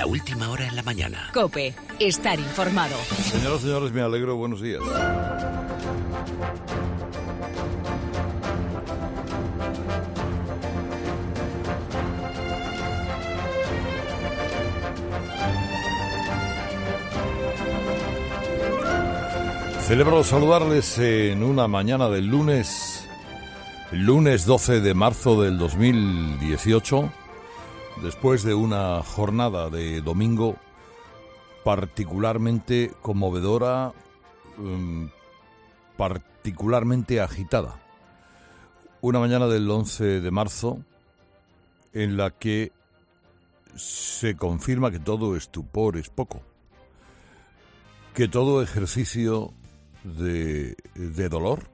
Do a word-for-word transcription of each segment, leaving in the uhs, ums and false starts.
La última hora en la mañana. COPE. Estar informado. Señoras y señores, me alegro. Buenos días. Celebro saludarles en una mañana del lunes, lunes doce de marzo del dos mil dieciocho, después de una jornada de domingo particularmente conmovedora, um, particularmente agitada. Una mañana del once de marzo en la que se confirma que todo estupor es poco, que todo ejercicio de, de dolor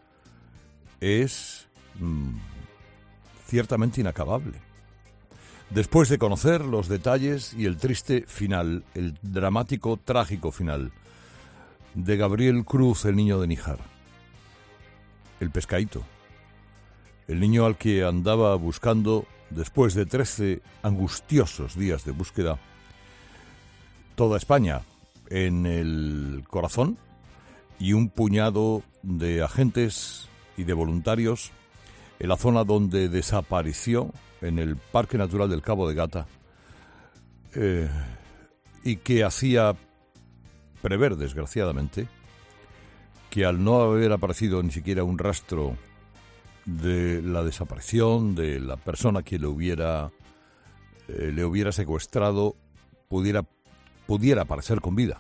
es mm, ciertamente inacabable. Después de conocer los detalles y el triste final, el dramático, trágico final de Gabriel Cruz, el niño de Níjar, el pescadito, el niño al que andaba buscando después de trece angustiosos días de búsqueda toda España en el corazón y un puñado de agentes y de voluntarios en la zona donde desapareció, en el Parque Natural del Cabo de Gata, eh, y que hacía prever, desgraciadamente, que al no haber aparecido ni siquiera un rastro de la desaparición de la persona que le hubiera, eh, le hubiera secuestrado, pudiera, pudiera aparecer con vida.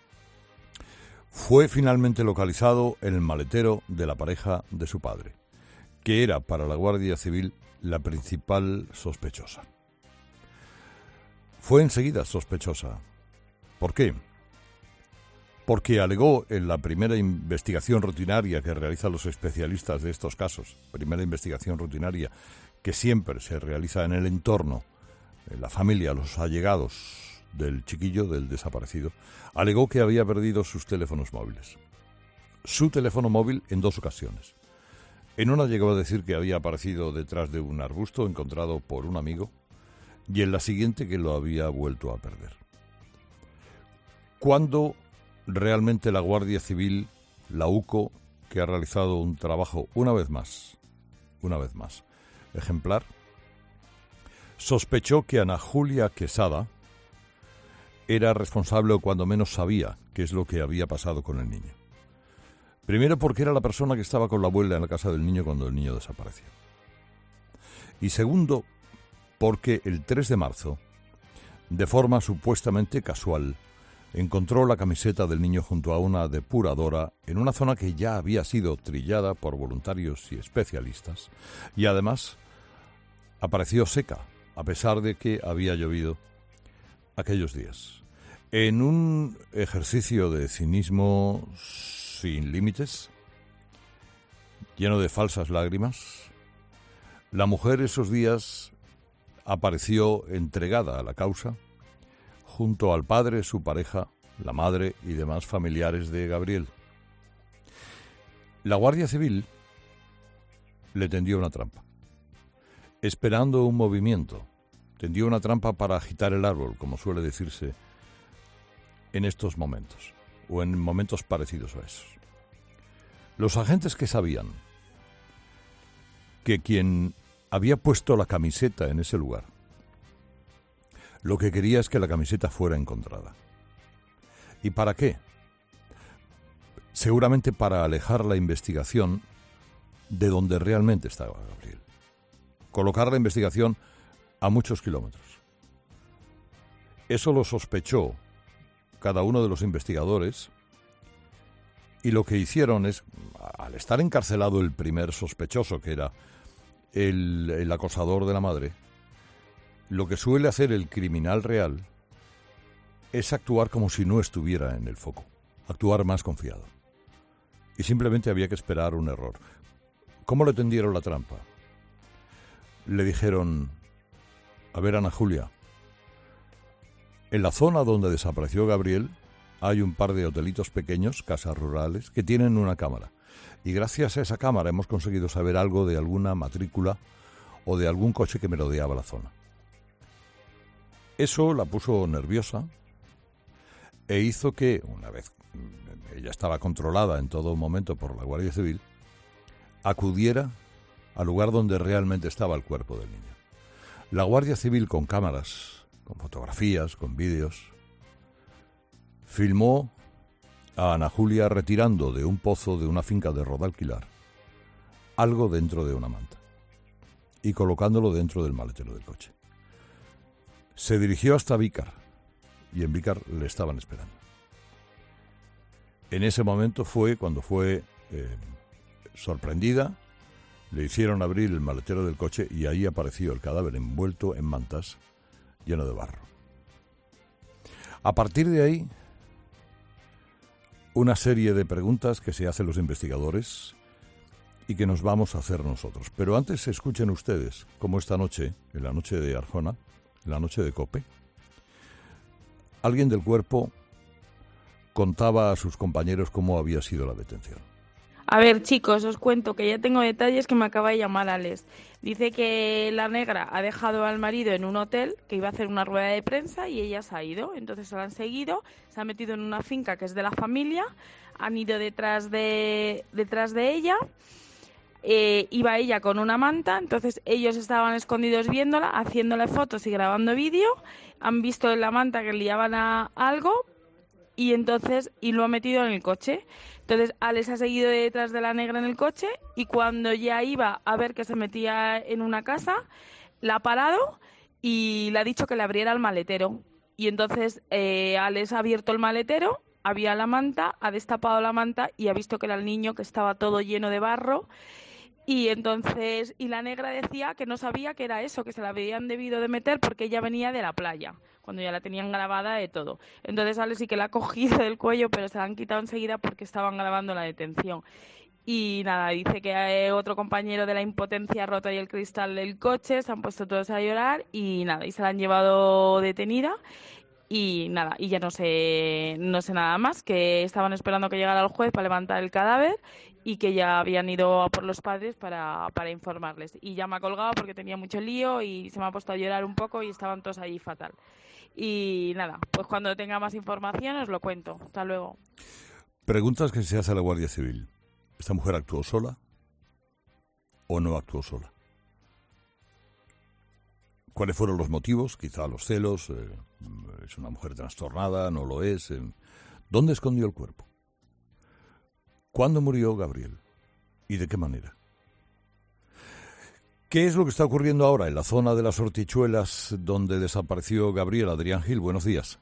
Fue finalmente localizado en el maletero de la pareja de su padre, que era para la Guardia Civil la principal sospechosa. Fue enseguida sospechosa. ¿Por qué? Porque alegó en la primera investigación rutinaria que realizan los especialistas de estos casos, primera investigación rutinaria que siempre se realiza en el entorno, en la familia, los allegados del chiquillo, del desaparecido, alegó que había perdido sus teléfonos móviles. Su teléfono móvil en dos ocasiones. En una llegó a decir que había aparecido detrás de un arbusto encontrado por un amigo, y en la siguiente que lo había vuelto a perder. Cuando realmente la Guardia Civil, la U C O, que ha realizado un trabajo una vez más, una vez más, ejemplar, sospechó que Ana Julia Quesada era responsable, o cuando menos sabía qué es lo que había pasado con el niño. Primero porque era la persona que estaba con la abuela en la casa del niño cuando el niño desapareció. Y segundo, porque el tres de marzo, de forma supuestamente casual, encontró la camiseta del niño junto a una depuradora en una zona que ya había sido trillada por voluntarios y especialistas, y además apareció seca, a pesar de que había llovido aquellos días. En un ejercicio de cinismo sin límites, lleno de falsas lágrimas, la mujer esos días apareció entregada a la causa, junto al padre, su pareja, la madre y demás familiares de Gabriel. La Guardia Civil le tendió una trampa, esperando un movimiento. Tendió una trampa para agitar el árbol, como suele decirse en estos momentos, o en momentos parecidos a esos. Los agentes que sabían que quien había puesto la camiseta en ese lugar, lo que quería es que la camiseta fuera encontrada. ¿Y para qué? Seguramente para alejar la investigación de donde realmente estaba Gabriel. Colocar la investigación a muchos kilómetros. Eso lo sospechó cada uno de los investigadores, y lo que hicieron es, al estar encarcelado el primer sospechoso, que era el, el acosador de la madre, lo que suele hacer el criminal real es actuar como si no estuviera en el foco, actuar más confiado. Y simplemente había que esperar un error. ¿Cómo le tendieron la trampa? Le dijeron: a ver, Ana Julia, en la zona donde desapareció Gabriel hay un par de hotelitos pequeños, casas rurales, que tienen una cámara. Y gracias a esa cámara hemos conseguido saber algo de alguna matrícula o de algún coche que merodeaba la zona. Eso la puso nerviosa e hizo que, una vez ella estaba controlada en todo momento por la Guardia Civil, acudiera al lugar donde realmente estaba el cuerpo del niño. La Guardia Civil, con cámaras, con fotografías, con vídeos, filmó a Ana Julia retirando de un pozo de una finca de Rodalquilar algo dentro de una manta y colocándolo dentro del maletero del coche. Se dirigió hasta Vícar y en Vícar le estaban esperando. En ese momento fue cuando fue eh, sorprendida, le hicieron abrir el maletero del coche y ahí apareció el cadáver envuelto en mantas, lleno de barro. A partir de ahí, una serie de preguntas que se hacen los investigadores y que nos vamos a hacer nosotros. Pero antes escuchen ustedes cómo esta noche, en la noche de Arjona, en la noche de COPE, alguien del cuerpo contaba a sus compañeros cómo había sido la detención. A ver, chicos, os cuento que ya tengo detalles que me acaba de llamar Alex. Dice que la negra ha dejado al marido en un hotel, que iba a hacer una rueda de prensa y ella se ha ido. Entonces se la han seguido, se ha metido en una finca que es de la familia, han ido detrás de, detrás de ella. Eh, iba ella con una manta, entonces ellos estaban escondidos viéndola, haciéndole fotos y grabando vídeo. Han visto en la manta que liaban a algo y entonces y lo ha metido en el coche. Entonces Alex ha seguido detrás de la negra en el coche y cuando ya iba a ver que se metía en una casa, la ha parado y le ha dicho que le abriera el maletero. Y entonces eh, Alex ha abierto el maletero, había la manta, ha destapado la manta y ha visto que era el niño, que estaba todo lleno de barro. Y entonces, y la negra decía que no sabía que era eso, que se la habían debido de meter porque ella venía de la playa, cuando ya la tenían grabada de todo. Entonces Alex sí que la ha cogido del cuello, pero se la han quitado enseguida porque estaban grabando la detención. Y nada, dice que hay otro compañero de la impotencia ha roto ahí el cristal del coche, se han puesto todos a llorar y nada, y se la han llevado detenida. Y nada, y ya no sé, no sé nada más, que estaban esperando que llegara el juez para levantar el cadáver y que ya habían ido a por los padres para, para informarles. Y ya me ha colgado porque tenía mucho lío y se me ha puesto a llorar un poco y estaban todos allí fatal. Y nada, pues cuando tenga más información os lo cuento. Hasta luego. Preguntas que se hace a la Guardia Civil. ¿Esta mujer actuó sola o no actuó sola? ¿Cuáles fueron los motivos? Quizá los celos, eh, es una mujer trastornada, no lo es. Eh. ¿Dónde escondió el cuerpo? ¿Cuándo murió Gabriel? ¿Y de qué manera? ¿Qué es lo que está ocurriendo ahora en la zona de las Hortichuelas donde desapareció Gabriel? Adrián Gil, buenos días.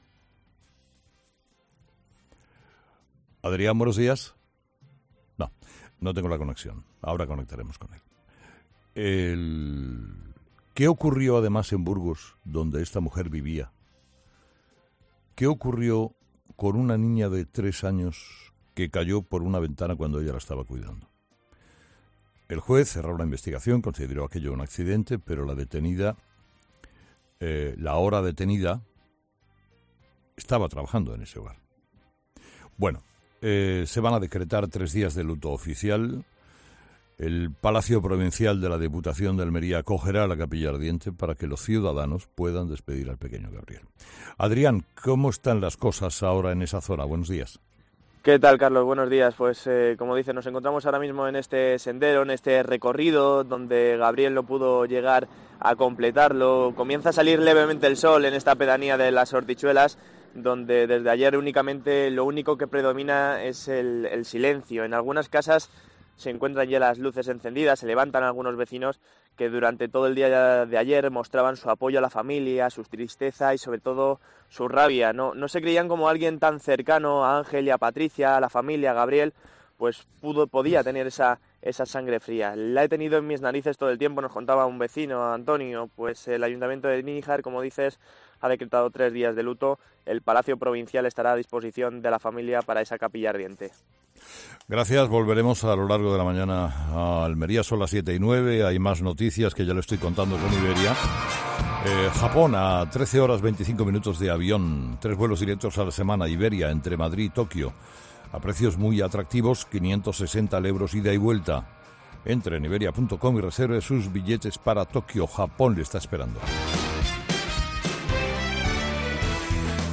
Adrián, buenos días. No, no tengo la conexión. Ahora conectaremos con él. El... ¿Qué ocurrió además en Burgos, donde esta mujer vivía? ¿Qué ocurrió con una niña de tres años que cayó por una ventana cuando ella la estaba cuidando? El juez cerró la investigación, consideró aquello un accidente, pero la detenida, eh, la hora detenida, estaba trabajando en ese hogar. Bueno, eh, se van a decretar tres días de luto oficial. El Palacio Provincial de la Diputación de Almería acogerá la capilla ardiente para que los ciudadanos puedan despedir al pequeño Gabriel. Adrián, ¿cómo están las cosas ahora en esa zona? Buenos días. ¿Qué tal, Carlos? Buenos días. Pues eh, como dices, nos encontramos ahora mismo en este sendero, en este recorrido donde Gabriel no pudo llegar a completarlo. Comienza a salir levemente el sol en esta pedanía de las Hortichuelas, donde desde ayer únicamente lo único que predomina es el, el silencio. En algunas casas se encuentran ya las luces encendidas, se levantan algunos vecinos que durante todo el día de ayer mostraban su apoyo a la familia, su tristeza y sobre todo su rabia. No, no se creían como alguien tan cercano a Ángel y a Patricia, a la familia, a Gabriel, pues pudo, podía tener esa, esa sangre fría. La he tenido en mis narices todo el tiempo, nos contaba un vecino, Antonio, pues el Ayuntamiento de Níjar, como dices, ha decretado tres días de luto. El Palacio Provincial estará a disposición de la familia para esa capilla ardiente. Gracias, volveremos a lo largo de la mañana a Almería, son las siete y nueve, hay más noticias que ya le estoy contando con Iberia. Eh, Japón a trece horas veinticinco minutos de avión, tres vuelos directos a la semana, Iberia entre Madrid y Tokio, a precios muy atractivos, quinientos sesenta euros ida y vuelta. Entre en iberia punto com y reserve sus billetes para Tokio, Japón le está esperando.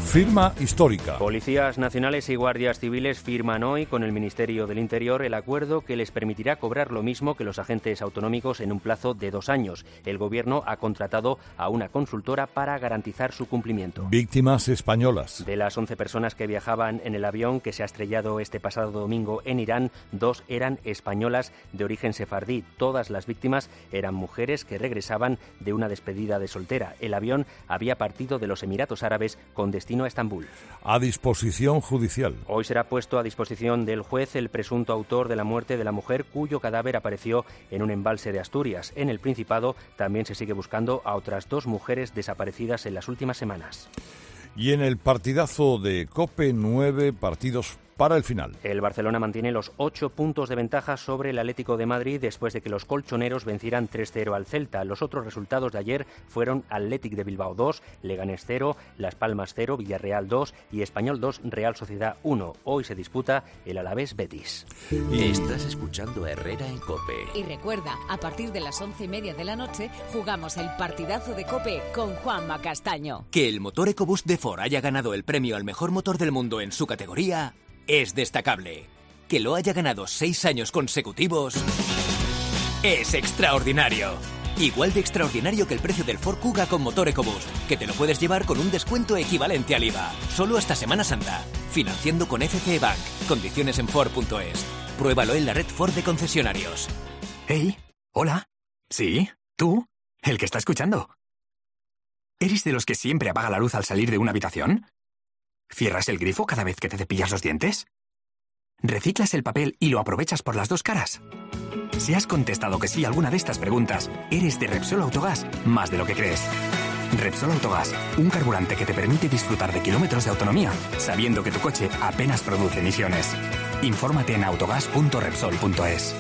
Firma histórica. Policías nacionales y guardias civiles firman hoy con el Ministerio del Interior el acuerdo que les permitirá cobrar lo mismo que los agentes autonómicos en un plazo de dos años. El Gobierno ha contratado a una consultora para garantizar su cumplimiento. Víctimas españolas. De las once personas que viajaban en el avión que se ha estrellado este pasado domingo en Irán, dos eran españolas de origen sefardí. Todas las víctimas eran mujeres que regresaban de una despedida de soltera. El avión había partido de los Emiratos Árabes con destino a Estambul. A disposición judicial. Hoy será puesto a disposición del juez el presunto autor de la muerte de la mujer cuyo cadáver apareció en un embalse de Asturias. En el Principado también se sigue buscando a otras dos mujeres desaparecidas en las últimas semanas. Y en el partidazo de COPE, nueve partidos para el final. El Barcelona mantiene los ocho puntos de ventaja sobre el Atlético de Madrid después de que los colchoneros vencieran tres cero al Celta. Los otros resultados de ayer fueron Athletic de Bilbao dos, Leganés cero, Las Palmas cero, Villarreal dos y Español dos, Real Sociedad uno. Hoy se disputa el Alavés Betis. Y... Estás escuchando a Herrera en COPE. Y recuerda, a partir de las once y media de la noche jugamos el partidazo de COPE con Juanma Castaño. Que el motor EcoBoost de Ford haya ganado el premio al mejor motor del mundo en su categoría es destacable. Que lo haya ganado seis años consecutivos es extraordinario. Igual de extraordinario que el precio del Ford Kuga con motor EcoBoost, que te lo puedes llevar con un descuento equivalente al I V A. Solo hasta Semana Santa. Financiando con F C E Bank. Condiciones en Ford punto es. Pruébalo en la red Ford de concesionarios. Hey, hola. ¿Sí? ¿Tú? El que está escuchando. ¿Eres de los que siempre apaga la luz al salir de una habitación? ¿Cierras el grifo cada vez que te cepillas los dientes? ¿Reciclas el papel y lo aprovechas por las dos caras? Si has contestado que sí a alguna de estas preguntas, eres de Repsol Autogás más de lo que crees. Repsol Autogás, un carburante que te permite disfrutar de kilómetros de autonomía, sabiendo que tu coche apenas produce emisiones. Infórmate en autogás punto repsol punto es.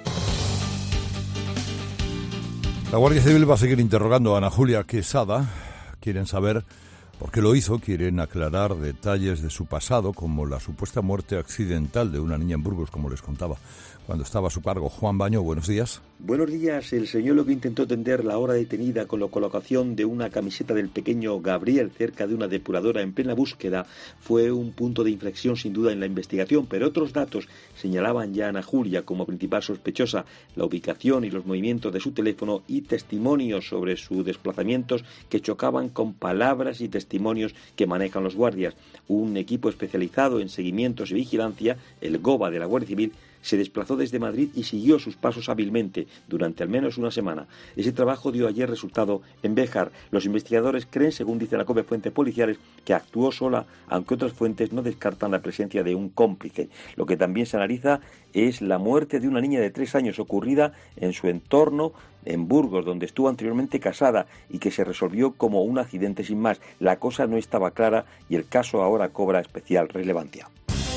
La Guardia Civil va a seguir interrogando a Ana Julia Quesada. Quieren saber por qué lo hizo, quieren aclarar detalles de su pasado, como la supuesta muerte accidental de una niña en Burgos, como les contaba cuando estaba a su cargo. Juan Baño, buenos días. Buenos días. El señuelo que intentó tender la hora detenida con la colocación de una camiseta del pequeño Gabriel cerca de una depuradora en plena búsqueda fue un punto de inflexión sin duda en la investigación, pero otros datos señalaban ya a Ana Julia como principal sospechosa, la ubicación y los movimientos de su teléfono y testimonios sobre sus desplazamientos que chocaban con palabras y testimonios que manejan los guardias. Un equipo especializado en seguimientos y vigilancia, el GOBA de la Guardia Civil, se desplazó desde Madrid y siguió sus pasos hábilmente durante al menos una semana. Ese trabajo dio ayer resultado en Béjar. Los investigadores creen, según dice la COPE fuentes policiales, que actuó sola, aunque otras fuentes no descartan la presencia de un cómplice. Lo que también se analiza es la muerte de una niña de tres años ocurrida en su entorno en Burgos, donde estuvo anteriormente casada y que se resolvió como un accidente sin más. La cosa no estaba clara y el caso ahora cobra especial relevancia.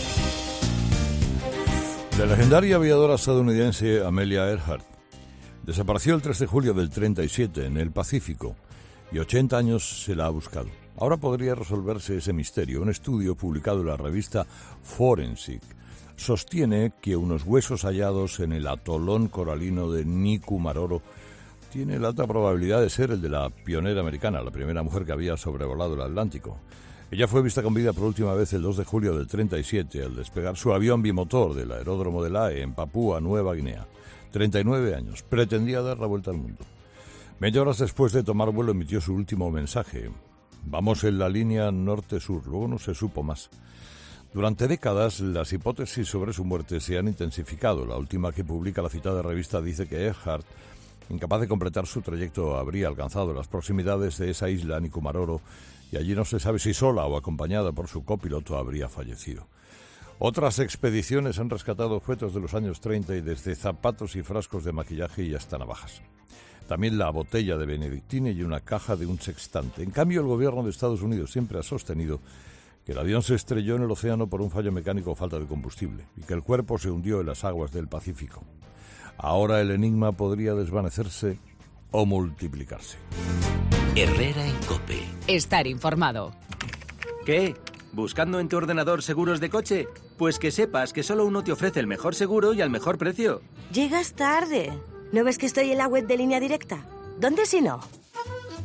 La legendaria aviadora estadounidense Amelia Earhart desapareció el tres de julio del treinta y siete en el Pacífico y ochenta años se la ha buscado. Ahora podría resolverse ese misterio. Un estudio publicado en la revista Forensic sostiene que unos huesos hallados en el atolón coralino de Nikumaroro tiene la alta probabilidad de ser el de la pionera americana, la primera mujer que había sobrevolado el Atlántico. Ella fue vista con vida por última vez el dos de julio del treinta y siete al despegar su avión bimotor del aeródromo de Lae en Papúa Nueva Guinea. treinta y nueve años. Pretendía dar la vuelta al mundo. Veinte horas después de tomar vuelo emitió su último mensaje. Vamos en la línea norte-sur. Luego no se supo más. Durante décadas, las hipótesis sobre su muerte se han intensificado. La última que publica la citada revista dice que Earhart, incapaz de completar su trayecto, habría alcanzado las proximidades de esa isla, Nikumaroro, y allí no se sabe si sola o acompañada por su copiloto habría fallecido. Otras expediciones han rescatado objetos de los años treinta y desde zapatos y frascos de maquillaje y hasta navajas. También la botella de Benedictine y una caja de un sextante. En cambio, el gobierno de Estados Unidos siempre ha sostenido que el avión se estrelló en el océano por un fallo mecánico o falta de combustible y que el cuerpo se hundió en las aguas del Pacífico. Ahora el enigma podría desvanecerse o multiplicarse. Herrera en COPE. Estar informado. ¿Qué? ¿Buscando en tu ordenador seguros de coche? Pues que sepas que solo uno te ofrece el mejor seguro y al mejor precio. Llegas tarde. ¿No ves que estoy en la web de Línea Directa? ¿Dónde si no?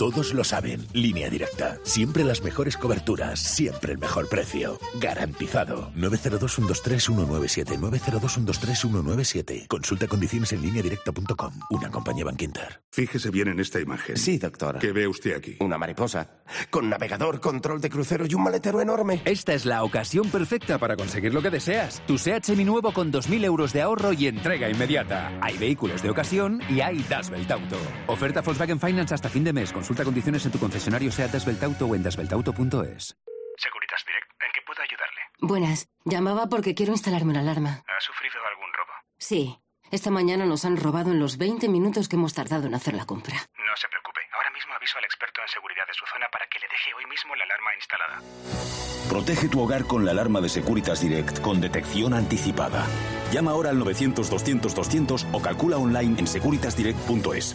Todos lo saben. Línea Directa. Siempre las mejores coberturas. Siempre el mejor precio. Garantizado. nueve cero dos, uno dos tres, uno nueve siete. nueve cero dos, uno dos tres, uno nueve siete. Consulta condiciones en línea directa punto com. Una compañía Bankinter. Fíjese bien en esta imagen. Sí, doctora. ¿Qué ve usted aquí? Una mariposa. Con navegador, control de crucero y un maletero enorme. Esta es la ocasión perfecta para conseguir lo que deseas. Tu SEAT seminuevo con dos mil euros de ahorro y entrega inmediata. Hay vehículos de ocasión y hay Dasvelt Auto. Oferta Volkswagen Finance hasta fin de mes. Consulta condiciones en tu concesionario SEAT Dasvelt Auto o en dasvelt auto punto es. Securitas Direct, ¿en qué puedo ayudarle? Buenas. Llamaba porque quiero instalarme una alarma. ¿Ha sufrido algún robo? Sí. Esta mañana nos han robado en los veinte minutos que hemos tardado en hacer la compra. No se preocupe. Ahora mismo aviso al experto en seguridad de su zona para que le deje hoy mismo la alarma instalada. Protege tu hogar con la alarma de Securitas Direct con detección anticipada. Llama ahora al novecientos, doscientos, doscientos o calcula online en securitas direct punto es.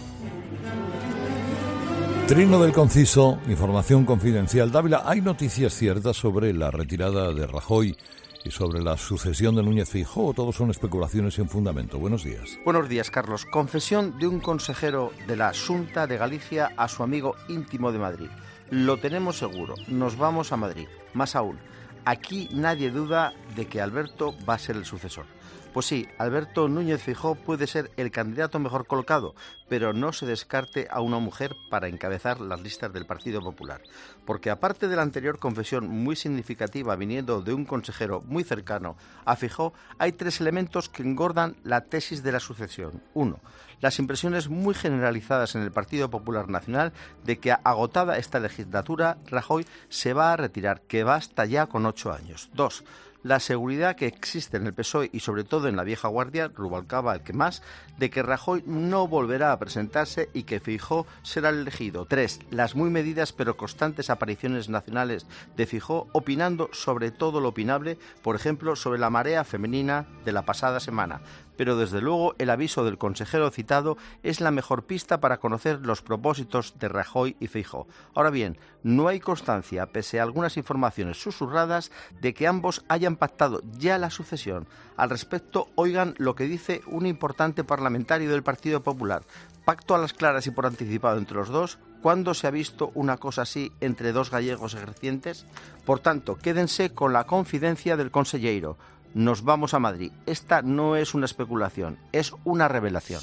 Trino del Conciso, información confidencial. Dávila, ¿hay noticias ciertas sobre la retirada de Rajoy y sobre la sucesión de Núñez Feijóo? Todos son especulaciones sin fundamento. Buenos días. Buenos días, Carlos. Confesión de un consejero de la Xunta de Galicia a su amigo íntimo de Madrid. Lo tenemos seguro. Nos vamos a Madrid. Más aún, aquí nadie duda de que Alberto va a ser el sucesor. Pues sí, Alberto Núñez Feijóo puede ser el candidato mejor colocado, pero no se descarte a una mujer para encabezar las listas del Partido Popular. Porque aparte de la anterior confesión muy significativa viniendo de un consejero muy cercano a Feijóo, hay tres elementos que engordan la tesis de la sucesión. Uno, las impresiones muy generalizadas en el Partido Popular Nacional de que agotada esta legislatura, Rajoy se va a retirar, que basta ya con ocho años. Dos, la seguridad que existe en el P S O E y sobre todo en la vieja guardia, Rubalcaba el que más, de que Rajoy no volverá a presentarse y que Feijóo será el elegido. Tres, las muy medidas pero constantes apariciones nacionales de Feijóo opinando sobre todo lo opinable, por ejemplo sobre la marea femenina de la pasada semana. Pero desde luego el aviso del consejero citado es la mejor pista para conocer los propósitos de Rajoy y Feijóo. Ahora bien, no hay constancia, pese a algunas informaciones susurradas, de que ambos hayan pactado ya la sucesión. Al respecto, oigan lo que dice un importante parlamentario del Partido Popular. Pacto a las claras y por anticipado entre los dos. ¿Cuándo se ha visto una cosa así entre dos gallegos ejercientes? Por tanto, quédense con la confidencia del consellero. Nos vamos a Madrid. Esta no es una especulación, es una revelación.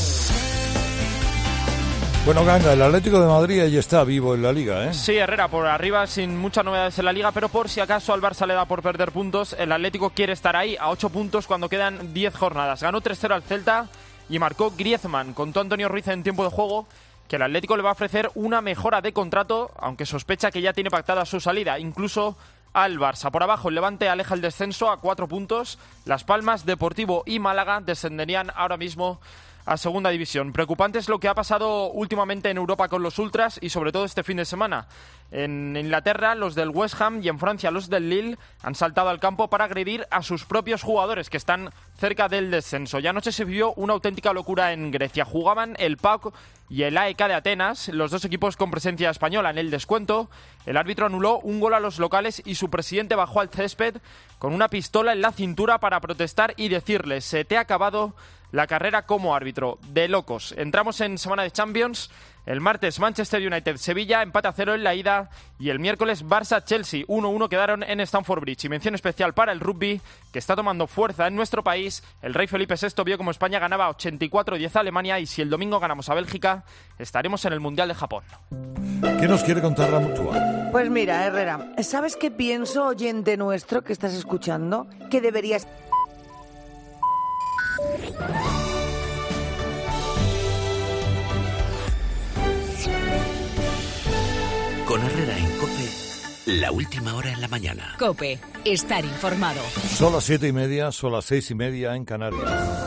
Bueno, Ganga, el Atlético de Madrid ya está vivo en la Liga, ¿eh? Sí, Herrera, por arriba sin muchas novedades en la Liga, pero por si acaso al Barça le da por perder puntos, el Atlético quiere estar ahí a ocho puntos cuando quedan diez jornadas. Ganó tres cero al Celta y marcó Griezmann. Contó Antonio Ruiz en tiempo de juego que el Atlético le va a ofrecer una mejora de contrato, aunque sospecha que ya tiene pactada su salida, incluso al Barça. Por abajo, el Levante aleja el descenso a cuatro puntos. Las Palmas, Deportivo y Málaga descenderían ahora mismo a segunda división. Preocupante es lo que ha pasado últimamente en Europa con los ultras y sobre todo este fin de semana. En Inglaterra, los del West Ham y en Francia, los del Lille han saltado al campo para agredir a sus propios jugadores que están cerca del descenso. Ya anoche se vivió una auténtica locura en Grecia. Jugaban el P A O K y el A E K de Atenas, los dos equipos con presencia española. En el descuento, el árbitro anuló un gol a los locales y su presidente bajó al césped con una pistola en la cintura para protestar y decirle: se te ha acabado la carrera como árbitro. De locos. Entramos en semana de Champions. El martes Manchester United-Sevilla, empate a cero en la ida. Y el miércoles Barça-Chelsea, uno uno quedaron en Stamford Bridge. Y mención especial para el rugby, que está tomando fuerza en nuestro país. El rey Felipe sexto vio como España ganaba ochenta y cuatro diez a Alemania. Y si el domingo ganamos a Bélgica, estaremos en el Mundial de Japón. ¿Qué nos quiere contar la Mutua? Pues mira, Herrera, ¿sabes qué pienso, oyente nuestro que estás escuchando? Que deberías... Con Herrera en COPE, la última hora en la mañana. COPE, estar informado. Son las siete y media, son las seis y media en Canarias.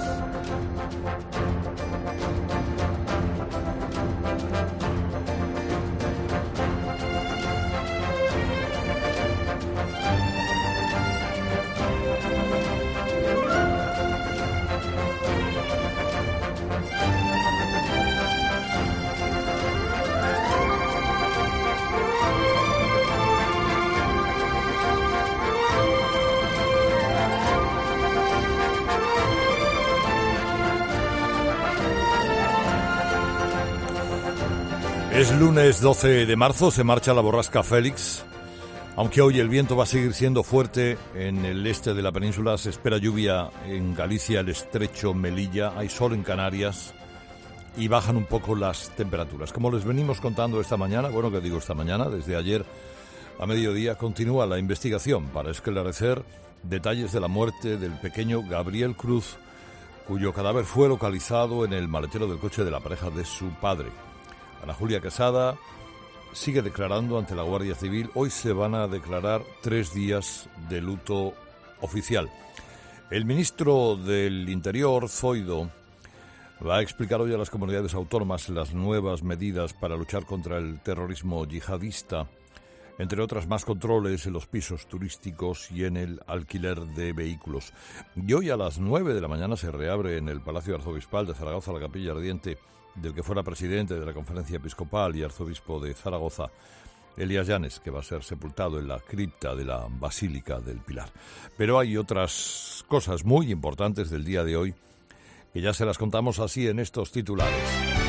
Es lunes doce de marzo, se marcha la borrasca Félix. Aunque hoy el viento va a seguir siendo fuerte en el este de la península, se espera lluvia en Galicia, el estrecho Melilla, hay sol en Canarias y bajan un poco las temperaturas. Como les venimos contando esta mañana, bueno, que digo esta mañana, desde ayer a mediodía continúa la investigación para esclarecer detalles de la muerte del pequeño Gabriel Cruz, cuyo cadáver fue localizado en el maletero del coche de la pareja de su padre. Ana Julia Quesada sigue declarando ante la Guardia Civil. Hoy se van a declarar tres días de luto oficial. El ministro del Interior, Zoido, va a explicar hoy a las comunidades autónomas las nuevas medidas para luchar contra el terrorismo yihadista, entre otras más controles en los pisos turísticos y en el alquiler de vehículos. Y hoy a las nueve de la mañana se reabre en el Palacio Arzobispal de Zaragoza la capilla ardiente del que fuera presidente de la Conferencia Episcopal y arzobispo de Zaragoza, Elías Llanes, que va a ser sepultado en la cripta de la Basílica del Pilar. Pero hay otras cosas muy importantes del día de hoy que ya se las contamos así en estos titulares.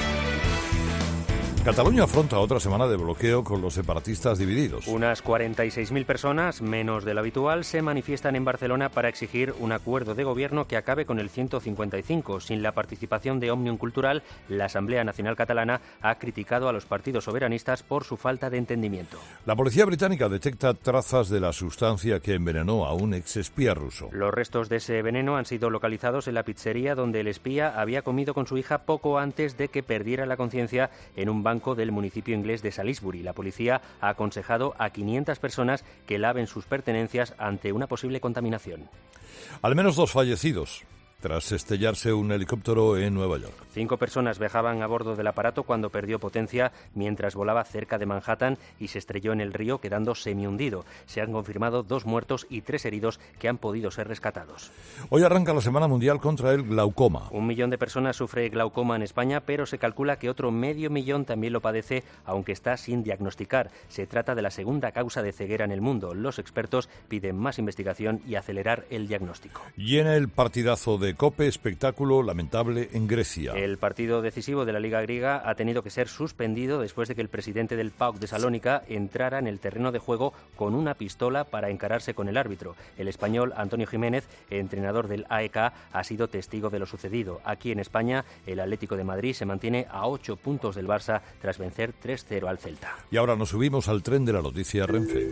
Cataluña afronta otra semana de bloqueo con los separatistas divididos. Unas cuarenta y seis mil personas, menos de lo habitual, se manifiestan en Barcelona para exigir un acuerdo de gobierno que acabe con el ciento cincuenta y cinco. Sin la participación de Òmnium Cultural, la Asamblea Nacional Catalana ha criticado a los partidos soberanistas por su falta de entendimiento. La policía británica detecta trazas de la sustancia que envenenó a un exespía ruso. Los restos de ese veneno han sido localizados en la pizzería donde el espía había comido con su hija poco antes de que perdiera la conciencia en un banco del municipio inglés de Salisbury. La policía ha aconsejado a quinientas personas que laven sus pertenencias ante una posible contaminación. Al menos dos fallecidos tras estrellarse un helicóptero en Nueva York. Cinco personas viajaban a bordo del aparato cuando perdió potencia mientras volaba cerca de Manhattan y se estrelló en el río, quedando semihundido. Se han confirmado dos muertos y tres heridos que han podido ser rescatados. Hoy arranca la Semana Mundial contra el Glaucoma. Un millón de personas sufre glaucoma en España, pero se calcula que otro medio millón también lo padece, aunque está sin diagnosticar. Se trata de la segunda causa de ceguera en el mundo. Los expertos piden más investigación y acelerar el diagnóstico. Y en el partidazo de COPE, espectáculo lamentable en Grecia. El partido decisivo de la Liga griega ha tenido que ser suspendido después de que el presidente del P A O K de Salónica entrara en el terreno de juego con una pistola para encararse con el árbitro. El español Antonio Jiménez, entrenador del A E K, ha sido testigo de lo sucedido. Aquí en España, el Atlético de Madrid se mantiene a ocho puntos del Barça tras vencer tres cero al Celta. Y ahora nos subimos al tren de la noticia Renfe.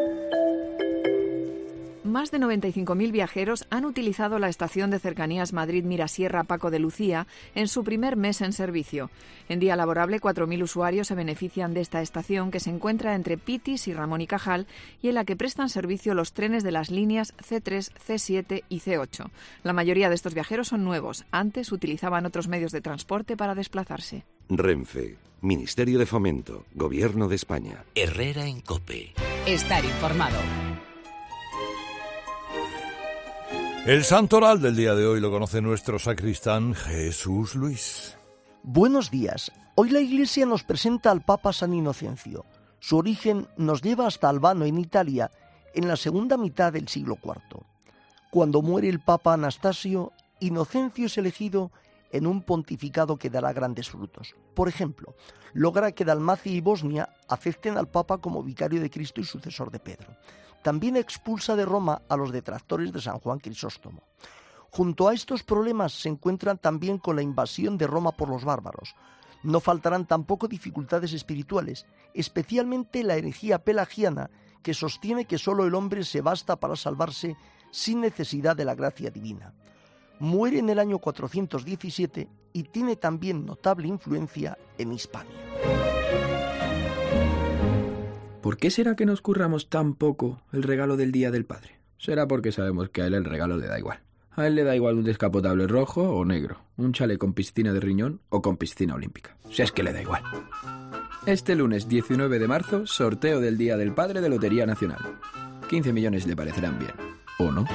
Más de noventa y cinco mil viajeros han utilizado la estación de cercanías Madrid-Mirasierra Paco de Lucía en su primer mes en servicio. En día laborable, cuatro mil usuarios se benefician de esta estación que se encuentra entre Pitis y Ramón y Cajal y en la que prestan servicio los trenes de las líneas ce tres, ce siete y ce ocho. La mayoría de estos viajeros son nuevos. Antes utilizaban otros medios de transporte para desplazarse. Renfe, Ministerio de Fomento, Gobierno de España. Herrera en COPE. Estar informado. El santoral del día de hoy lo conoce nuestro sacristán Jesús Luis. Buenos días. Hoy la Iglesia nos presenta al Papa San Inocencio. Su origen nos lleva hasta Albano, en Italia, en la segunda mitad del siglo cuarto. Cuando muere el Papa Anastasio, Inocencio es elegido en un pontificado que dará grandes frutos. Por ejemplo, logra que Dalmacia y Bosnia acepten al Papa como vicario de Cristo y sucesor de Pedro. También expulsa de Roma a los detractores de San Juan Crisóstomo. Junto a estos problemas se encuentran también con la invasión de Roma por los bárbaros. No faltarán tampoco dificultades espirituales, especialmente la herejía pelagiana, que sostiene que solo el hombre se basta para salvarse sin necesidad de la gracia divina. Muere en el año cuatrocientos diecisiete y tiene también notable influencia en Hispania. ¿Por qué será que nos curramos tan poco el regalo del Día del Padre? Será porque sabemos que a él el regalo le da igual. A él le da igual un descapotable rojo o negro, un chalet con piscina de riñón o con piscina olímpica. Si es que le da igual. Este lunes diecinueve de marzo, sorteo del Día del Padre de Lotería Nacional. quince millones le parecerán bien, ¿o no?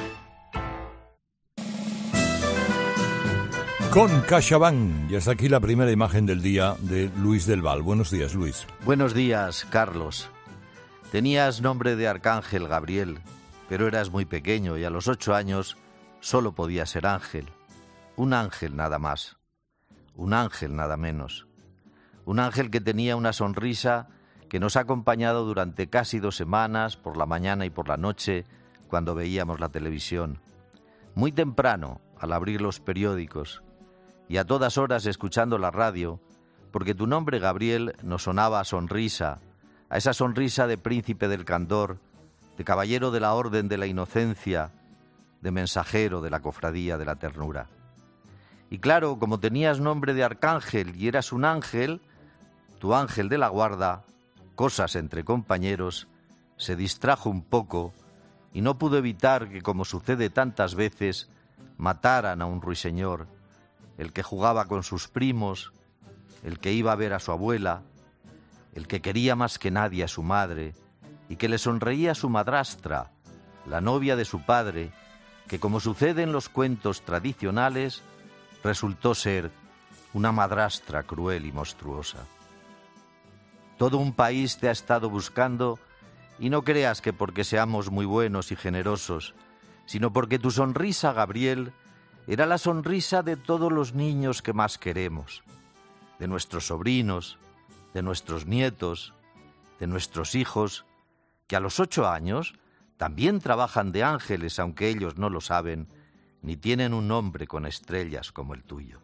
Con CaixaBank, y hasta aquí la primera imagen del día de Luis del Val. Buenos días, Luis. Buenos días, Carlos. Tenías nombre de Arcángel Gabriel, pero eras muy pequeño y a los ocho años solo podías ser ángel. Un ángel nada más. Un ángel nada menos. Un ángel que tenía una sonrisa que nos ha acompañado durante casi dos semanas, por la mañana y por la noche, cuando veíamos la televisión. Muy temprano, al abrir los periódicos, y a todas horas escuchando la radio, porque tu nombre, Gabriel, nos sonaba a sonrisa, a esa sonrisa de príncipe del candor, de caballero de la orden de la inocencia, de mensajero de la cofradía de la ternura. Y claro, como tenías nombre de arcángel y eras un ángel, tu ángel de la guarda, cosas entre compañeros, se distrajo un poco y no pudo evitar que, como sucede tantas veces, mataran a un ruiseñor, el que jugaba con sus primos, el que iba a ver a su abuela, el que quería más que nadie a su madre y que le sonreía a su madrastra, la novia de su padre, que, como sucede en los cuentos tradicionales, resultó ser una madrastra cruel y monstruosa. Todo un país te ha estado buscando, y no creas que porque seamos muy buenos y generosos, sino porque tu sonrisa, Gabriel, era la sonrisa de todos los niños que más queremos, de nuestros sobrinos, de nuestros nietos, de nuestros hijos, que a los ocho años también trabajan de ángeles, aunque ellos no lo saben, ni tienen un nombre con estrellas como el tuyo.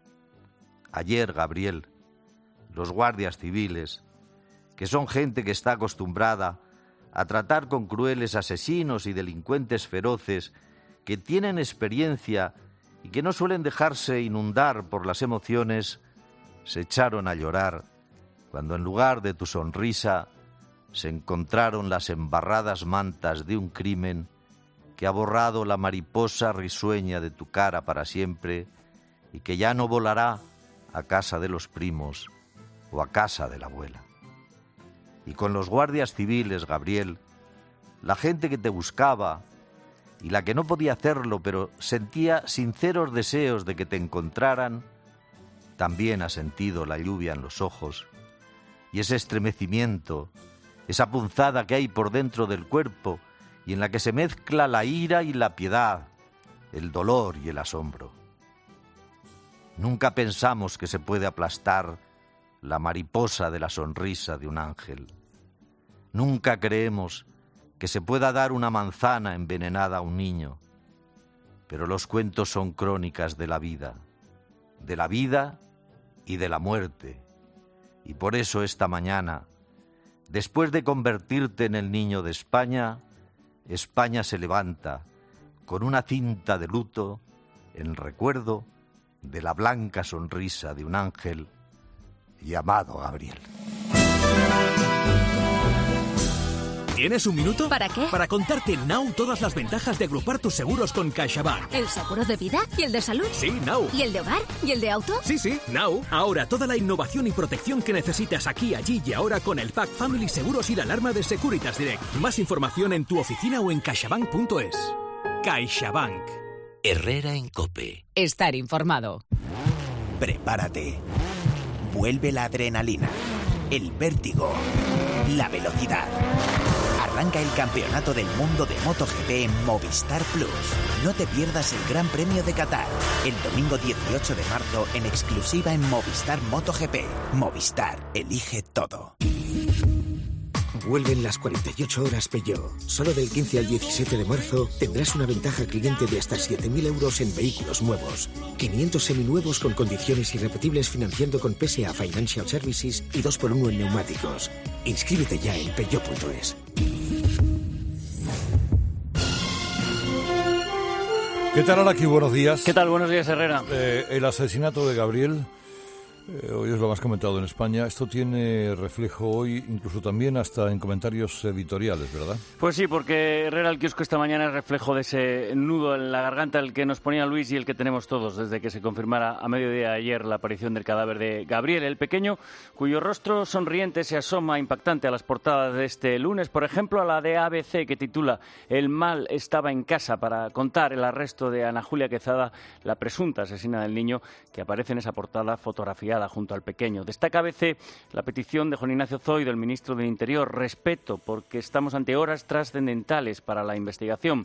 Ayer, Gabriel, los guardias civiles, que son gente que está acostumbrada a tratar con crueles asesinos y delincuentes feroces, que tienen experiencia y que no suelen dejarse inundar por las emociones, se echaron a llorar cuando en lugar de tu sonrisa se encontraron las embarradas mantas de un crimen que ha borrado la mariposa risueña de tu cara para siempre y que ya no volará a casa de los primos o a casa de la abuela. Y con los guardias civiles, Gabriel, la gente que te buscaba y la que no podía hacerlo pero sentía sinceros deseos de que te encontraran, también ha sentido la lluvia en los ojos y ese estremecimiento, esa punzada que hay por dentro del cuerpo y en la que se mezcla la ira y la piedad, el dolor y el asombro. Nunca pensamos que se puede aplastar la mariposa de la sonrisa de un ángel. Nunca creemos que se pueda dar una manzana envenenada a un niño. Pero los cuentos son crónicas de la vida, de la vida y de la muerte. Y por eso esta mañana, después de convertirte en el niño de España, España se levanta con una cinta de luto en recuerdo de la blanca sonrisa de un ángel llamado Gabriel. ¿Tienes un minuto? ¿Para qué? Para contarte now todas las ventajas de agrupar tus seguros con CaixaBank. ¿El seguro de vida? ¿Y el de salud? Sí, now. ¿Y el de hogar? ¿Y el de auto? Sí, sí, now. Ahora toda la innovación y protección que necesitas aquí, allí y ahora con el Pack Family Seguros y la alarma de Securitas Direct. Más información en tu oficina o en caixabank punto es. CaixaBank. Herrera en COPE. Estar informado. Prepárate. Vuelve la adrenalina, el vértigo, la velocidad. Arranca el Campeonato del Mundo de MotoGP en Movistar Plus. No te pierdas el Gran Premio de Qatar, el domingo dieciocho de marzo en exclusiva en Movistar MotoGP. Movistar, elige todo. Vuelven las cuarenta y ocho horas Peugeot. Solo del quince al diecisiete de marzo tendrás una ventaja cliente de hasta siete mil euros en vehículos nuevos. quinientos seminuevos con condiciones irrepetibles financiando con P S A Financial Services y dos por uno en neumáticos. Inscríbete ya en peugeot punto es. ¿Qué tal, Araki? Buenos días. ¿Qué tal? Buenos días, Herrera. Eh, el asesinato de Gabriel, eh, hoy es lo más comentado en España. Esto tiene reflejo hoy, incluso también hasta en comentarios editoriales, ¿verdad? Pues sí, porque Herrera el kiosco esta mañana es reflejo de ese nudo en la garganta el que nos ponía Luis y el que tenemos todos desde que se confirmara a mediodía de ayer la aparición del cadáver de Gabriel, el pequeño, cuyo rostro sonriente se asoma impactante a las portadas de este lunes. Por ejemplo, a la de A B C, que titula "El mal estaba en casa", para contar el arresto de Ana Julia Quezada, la presunta asesina del niño, que aparece en esa portada fotografiada junto al pequeño. Destaca A B C la petición de Juan Ignacio Zoido, el ministro del Interior: respeto, porque estamos ante horas trascendentales para la investigación.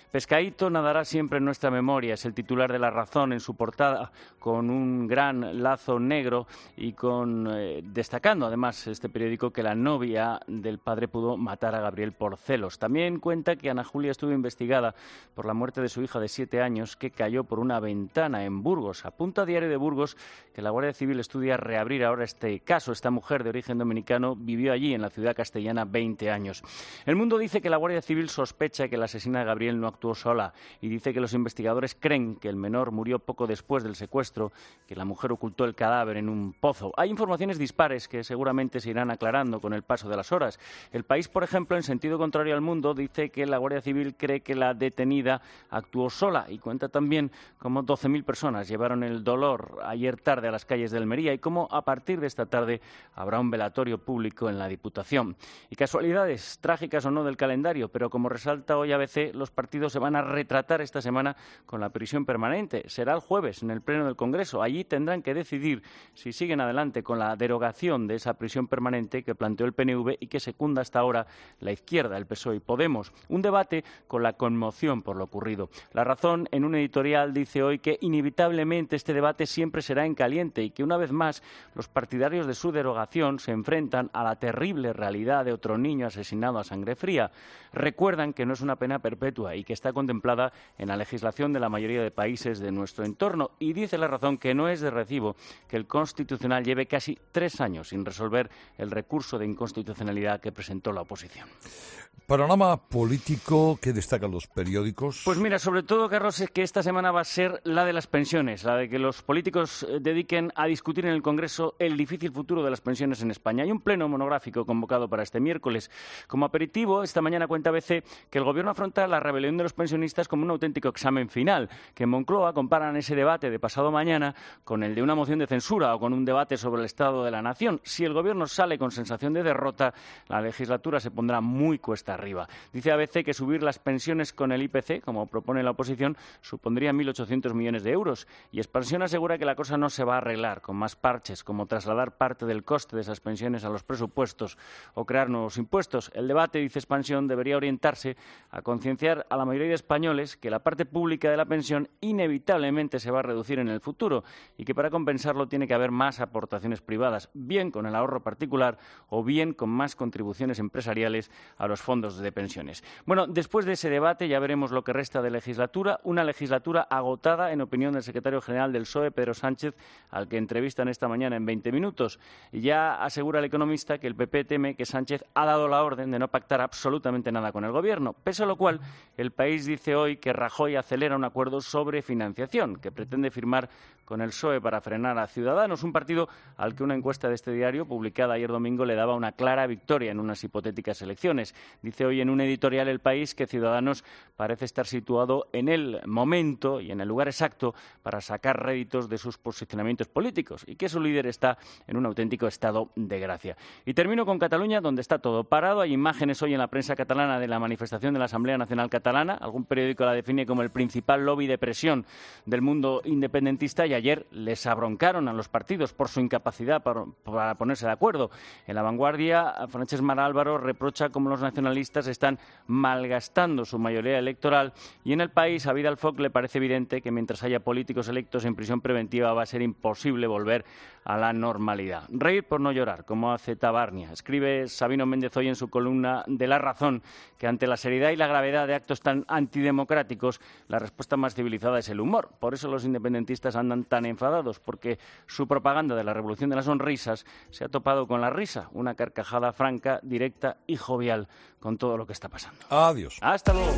Pescadito nadará siempre en nuestra memoria. Es el titular de La Razón en su portada, con un gran lazo negro y con eh, destacando además este periódico que la novia del padre pudo matar a Gabriel por celos. También cuenta que Ana Julia estuvo investigada por la muerte de su hija de siete años que cayó por una ventana en Burgos. Apunta Diario de Burgos que la Guardia Civil estudia reabrir ahora este caso. Esta mujer de origen dominicano vivió allí en la ciudad castellana veinte años. El Mundo dice que la Guardia Civil sospecha que la asesina de Gabriel no actuó sola y dice que los investigadores creen que el menor murió poco después del secuestro, que la mujer ocultó el cadáver en un pozo. Hay informaciones dispares que seguramente se irán aclarando con el paso de las horas. El País, por ejemplo, en sentido contrario al Mundo, dice que la Guardia Civil cree que la detenida actuó sola y cuenta también cómo doce mil personas llevaron el dolor ayer tarde a las calles de Almería y cómo a partir de esta tarde habrá un velatorio público en la Diputación. Y casualidades, trágicas o no del calendario, pero como resalta hoy A B C, los partidos se van a retratar esta semana con la prisión permanente. Será el jueves en el Pleno del Congreso. Allí tendrán que decidir si siguen adelante con la derogación de esa prisión permanente que planteó el P N V y que secunda hasta ahora la izquierda, el P S O E y Podemos. Un debate con la conmoción por lo ocurrido. La Razón, en un editorial, dice hoy que inevitablemente este debate siempre será en caliente y que una vez más los partidarios de su derogación se enfrentan a la terrible realidad de otro niño asesinado a sangre fría. Recuerdan que no es una pena perpetua y que está contemplada en la legislación de la mayoría de países de nuestro entorno. Y dice La Razón que no es de recibo que el Constitucional lleve casi tres años sin resolver el recurso de inconstitucionalidad que presentó la oposición. Panorama político que destacan los periódicos. Pues mira, sobre todo, Carlos, es que esta semana va a ser la de las pensiones, la de que los políticos dediquen a discutir en el Congreso el difícil futuro de las pensiones en España. Hay un pleno monográfico convocado para este miércoles. Como aperitivo, esta mañana cuenta A B C que el Gobierno afronta la rebelión de los pensionistas como un auténtico examen final, que en Moncloa comparan ese debate de pasado mañana con el de una moción de censura o con un debate sobre el estado de la nación. Si el Gobierno sale con sensación de derrota, la legislatura se pondrá muy cuesta arriba. Dice A B C que subir las pensiones con el I P C, como propone la oposición, supondría mil ochocientos millones de euros. Y Expansión asegura que la cosa no se va a arreglar con más parches, como trasladar parte del coste de esas pensiones a los presupuestos o crear nuevos impuestos. El debate, dice Expansión, debería orientarse a concienciar a la mayoría de españoles que la parte pública de la pensión inevitablemente se va a reducir en el futuro y que para compensarlo tiene que haber más aportaciones privadas, bien con el ahorro particular o bien con más contribuciones empresariales a los fondos de pensiones. Bueno, después de ese debate ya veremos lo que resta de legislatura, una legislatura agotada en opinión del secretario general del P S O E, Pedro Sánchez, al que entrevistan esta mañana en veinte minutos. Ya asegura el economista que el P P teme que Sánchez ha dado la orden de no pactar absolutamente nada con el Gobierno, pese a lo cual el País dice hoy que Rajoy acelera un acuerdo sobre financiación que pretende firmar con el P S O E para frenar a Ciudadanos, un partido al que una encuesta de este diario, publicada ayer domingo, le daba una clara victoria en unas hipotéticas elecciones. Dice hoy en un editorial El País que Ciudadanos parece estar situado en el momento y en el lugar exacto para sacar réditos de sus posicionamientos políticos y que su líder está en un auténtico estado de gracia. Y termino con Cataluña, donde está todo parado. Hay imágenes hoy en la prensa catalana de la manifestación de la Asamblea Nacional Catalana. Algún periódico la define como el principal lobby de presión del mundo independentista y ayer les abroncaron a los partidos por su incapacidad para, para ponerse de acuerdo. En La Vanguardia, Francesc Mara Álvaro reprocha cómo los nacionalistas están malgastando su mayoría electoral y en El País a Vidal Foc le parece evidente que mientras haya políticos electos en prisión preventiva va a ser imposible volver a la normalidad. Reír por no llorar, como hace Tabarnia. Escribe Sabino Méndez hoy en su columna de La Razón que ante la seriedad y la gravedad de actos tan antidemocráticos, la respuesta más civilizada es el humor. Por eso los independentistas andan tan enfadados, porque su propaganda de la revolución de las sonrisas se ha topado con la risa, una carcajada franca, directa y jovial con todo lo que está pasando. Adiós. Hasta luego.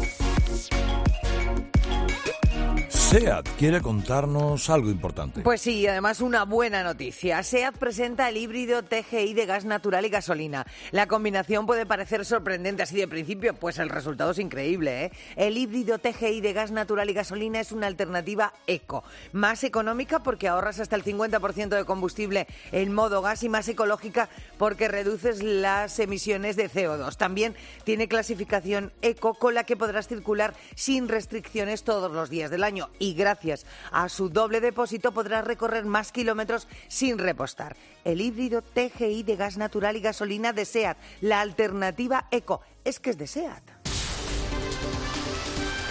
SEAT quiere contarnos algo importante. Pues sí, además una buena noticia. SEAT presenta el híbrido T G I de gas natural y gasolina. La combinación puede parecer sorprendente así de principio, pues el resultado es increíble, ¿eh? El híbrido T G I de gas natural y gasolina es una alternativa eco, más económica porque ahorras hasta el cincuenta por ciento de combustible en modo gas y más ecológica porque reduces las emisiones de C O dos. También tiene clasificación eco con la que podrás circular sin restricciones todos los días del año. Y gracias a su doble depósito podrás recorrer más kilómetros sin repostar. El híbrido T G I de gas natural y gasolina de SEAT, la alternativa eco, es que es de SEAT.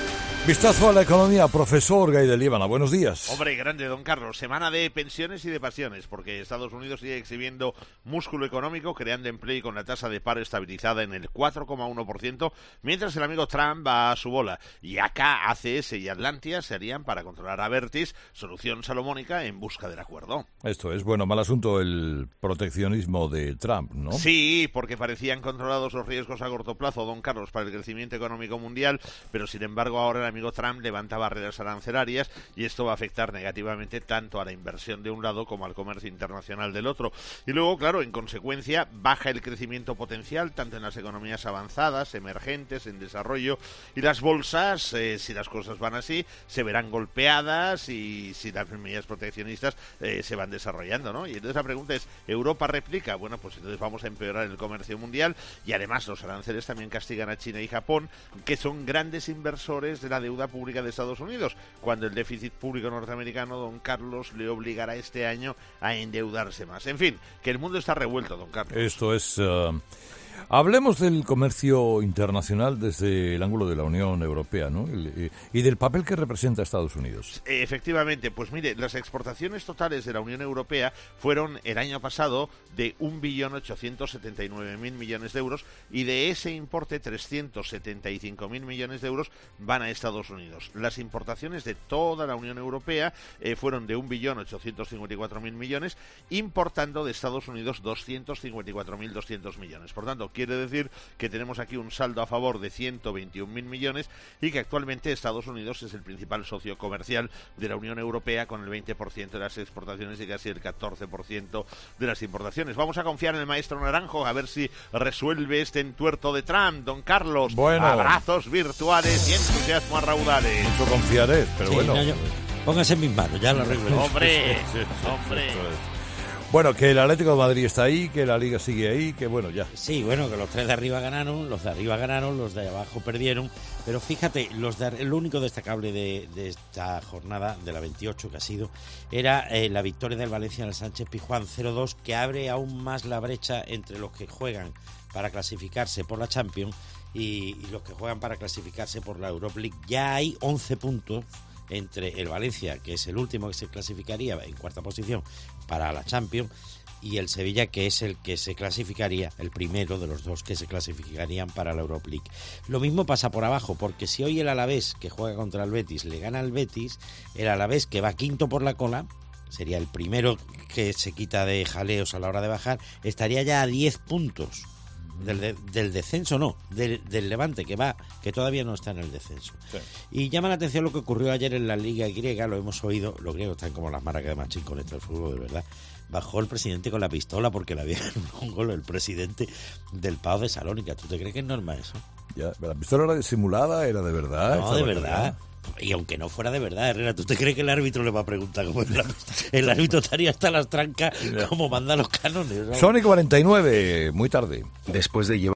Vistazo a la economía, profesor Gay de Líbana. Buenos días. Hombre, grande, don Carlos. Semana de pensiones y de pasiones, porque Estados Unidos sigue exhibiendo músculo económico, creando empleo y con la tasa de paro estabilizada en el cuatro coma uno por ciento, mientras el amigo Trump va a su bola. Y acá A C S y Atlantia se harían para controlar a Vertis, solución salomónica en busca del acuerdo. Esto es, bueno, mal asunto el proteccionismo de Trump, ¿no? Sí, porque parecían controlados los riesgos a corto plazo, don Carlos, para el crecimiento económico mundial, pero sin embargo ahora el amigo Trump levanta barreras arancelarias y esto va a afectar negativamente tanto a la inversión de un lado como al comercio internacional del otro. Y luego, claro, en consecuencia, baja el crecimiento potencial tanto en las economías avanzadas, emergentes, en desarrollo, y las bolsas, eh, si las cosas van así, se verán golpeadas y si las medidas proteccionistas eh, se van desarrollando, ¿no? Y entonces la pregunta es, ¿Europa replica? Bueno, pues entonces vamos a empeorar el comercio mundial y además los aranceles también castigan a China y Japón, que son grandes inversores de la deuda pública de Estados Unidos, cuando el déficit público norteamericano, don Carlos, le obligará este año a endeudarse más. En fin, que el mundo está revuelto, don Carlos. Esto es... Uh... Hablemos del comercio internacional desde el ángulo de la Unión Europea, ¿no? Y, y del papel que representa Estados Unidos. Efectivamente, pues mire, las exportaciones totales de la Unión Europea fueron el año pasado de un billón ochocientos setenta y nueve mil millones de euros y de ese importe trescientos setenta y cinco mil millones de euros van a Estados Unidos. Las importaciones de toda la Unión Europea eh, fueron de un billón ochocientos cincuenta y cuatro mil millones, importando de Estados Unidos doscientos cincuenta y cuatro mil doscientos millones. Por tanto, quiere decir que tenemos aquí un saldo a favor de ciento veintiún mil millones y que actualmente Estados Unidos es el principal socio comercial de la Unión Europea con el veinte por ciento de las exportaciones y casi el catorce por ciento de las importaciones. Vamos a confiar en el maestro Naranjo a ver si resuelve este entuerto de Trump, don Carlos. Bueno. Abrazos virtuales y entusiasmo a raudales. Mucho confiaré, pero sí, bueno. No, yo, póngase en mis manos, ya lo arreglo. Hombre, sí, sí, sí, hombre. Bueno, que el Atlético de Madrid está ahí, que la Liga sigue ahí, que bueno, ya. Sí, bueno, que los tres de arriba ganaron, los de arriba ganaron, los de abajo perdieron. Pero fíjate, los de, lo único destacable de, de esta jornada, de la veintiocho que ha sido, era eh, la victoria del Valencia en el Sánchez Pizjuán cero dos, que abre aún más la brecha entre los que juegan para clasificarse por la Champions y, y los que juegan para clasificarse por la Europa League. Ya hay once puntos entre el Valencia, que es el último que se clasificaría en cuarta posición para la Champions, y el Sevilla, que es el que se clasificaría, el primero de los dos que se clasificarían para la Europa League. Lo mismo pasa por abajo, porque si hoy el Alavés, que juega contra el Betis, le gana al Betis, el Alavés, que va quinto por la cola, sería el primero que se quita de jaleos a la hora de bajar, estaría ya a diez puntos Del, de, del descenso, no, del, del Levante, que va, que todavía no está en el descenso. Sí. Y llama la atención lo que ocurrió ayer en la Liga Griega, lo hemos oído, los griegos están como las maracas de Machín con esto del fútbol, de verdad. Bajó el presidente con la pistola porque le había ganado un gol el presidente del P A O de Salónica. ¿Tú te crees que es normal eso? Ya, la pistola era disimulada, era de verdad. No, de verdad. Y aunque no fuera de verdad, Herrera, ¿tú te crees que el árbitro le va a preguntar cómo es la... El árbitro estaría hasta las trancas como manda los cánones, ¿no? Sony cuarenta y nueve, muy tarde. Después de llevar